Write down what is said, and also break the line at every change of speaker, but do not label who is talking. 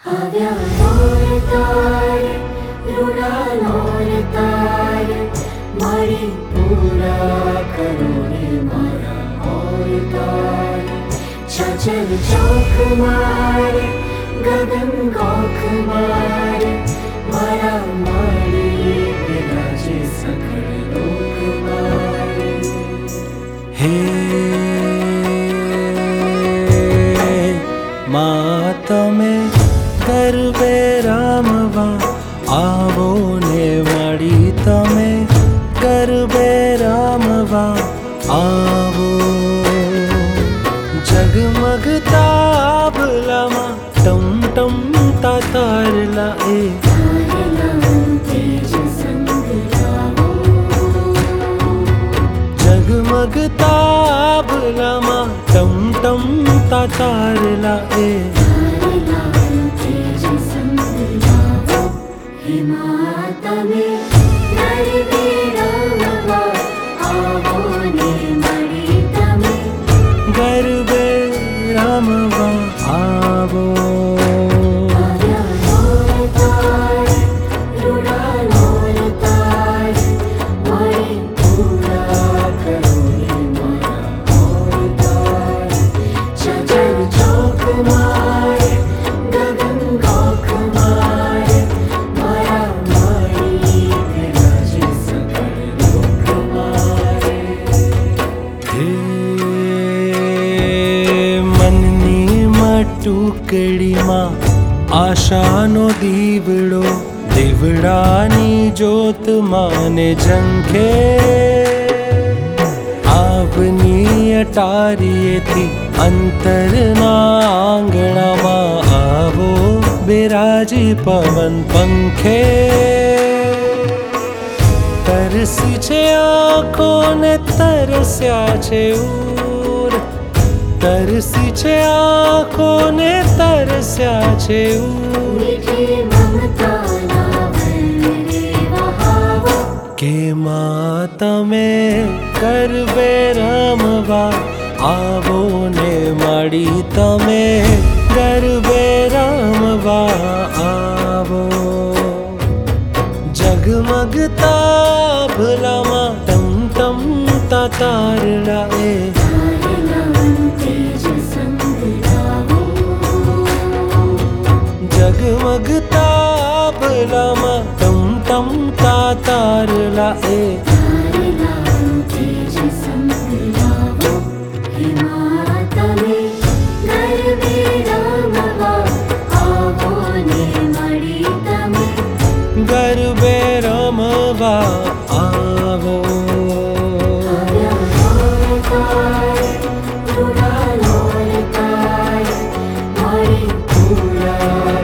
આવ્યા ઋણાનોર તાર મારી પૂરા કરો રે મારા ઓર તાર છછલ ચોક મારે ગગન ગોખ મારે મારા મારી બિરાજે સકળ લોક મારે
હે મા તમે ગરબે રમવા આવો ને માડી તમે ગરબે રમવા આવો જગમગતા આભલામાં ટમ ટમ તારલા એ જગમગતા આભલામાં ટમ ટમ તારલા એ
તમે ગરબે રમવા આવો ને મળી તમે
ગરબે રમવા આવો ટુકડીમાં આશાનો દીવડો દીવડાની જ્યોત માને ઝંખે આવની અટારીએથી અંતરના આંગણામાં આવો બિરાજી પવન પંખે તરસી છે આંખોને તરસ્યા છે તરસી છે આંખોને તરસ્યા છે કે માં તમે ગરબે રમવા આવો ને માડી તમે ગરબે રમવા આવો જગમગતા ભલામાં ટમ ટમ તારલા એ જગમગતા ભલામાં ટમ ટમ તારલા એ ગરબે રમવા આવો
પૂરા